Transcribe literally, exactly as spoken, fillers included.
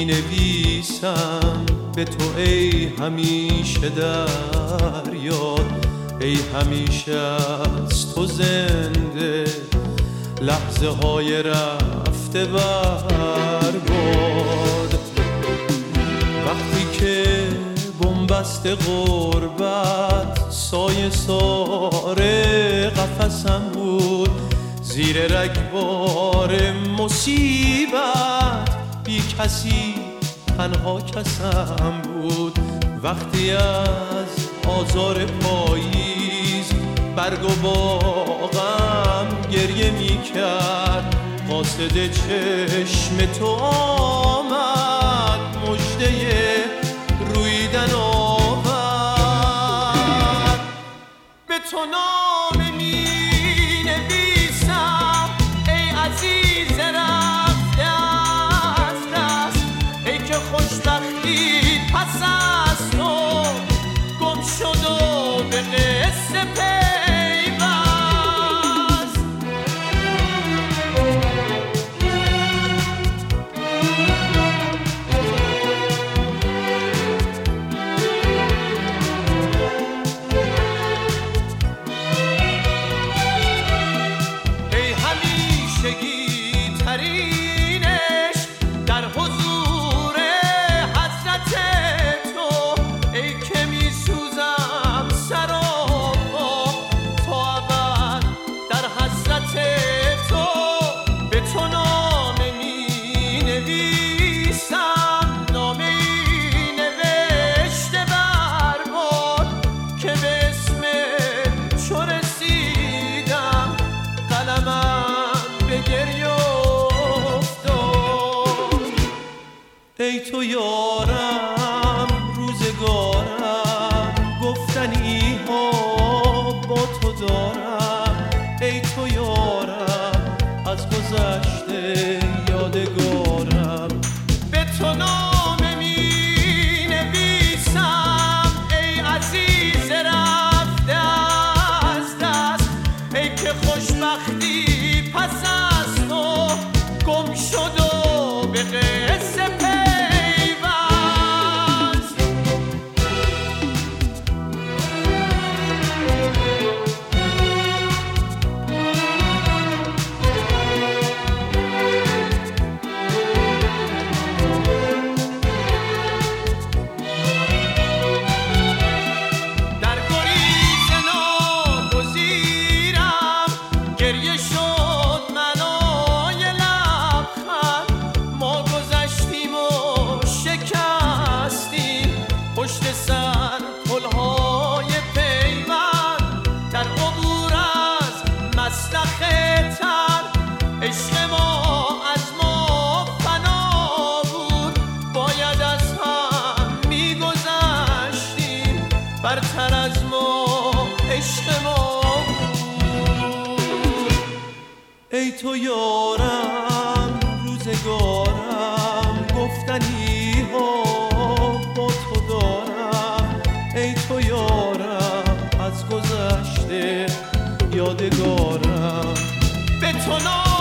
می نویسم به تو ای همیشه در یاد، ای همیشه از تو زنده لحظه های رفته برباد. وقتی که بنبست غربت سایه ساره قفسم بود، زیر رگبار مصیبت بی کسی تنها کسم بود. وقتی از آزار پاییز برگ و باغم گریه می کرد، قاصد چشم تو آمد مژده رویدن آورد. به تو نامه می نویسم ای عزیز رفته از دست، ای که خوشبختی پس از تو گم شد و به قصه پیوست. ای همیشگی ترین عشق در حضور حضرت تو، ای که می سوزم سراپا تا ابد در حسرت تو. به تو نامه می نویسم، نامه ای نوشته برباد که به اسم چو رسیدم قلمم به گریه افتاد. ای تو یارم روزگارم گفتنی ها با تو دارم، ای تو یارم از گذشته یادگارم. به تو نامه می نویسم ای عزیز رفته از دست، ای که خوشبختی پس از تو گم شد و به قصه پیوست. در گریز ناگزیرم گریه شد منای لبخند، ما گذشتیم و شکستیم پشت سر پلهای پیوند. در عبور از مسلخ تر عشق ما از ما فنا بود، باید از هم میگذشتیم برتر از ما عشق ما بود. ای تو یارم روزگارم گفتنی ها با تو دارم، ای تو یارم از گذشته یادگارم. به تو نامه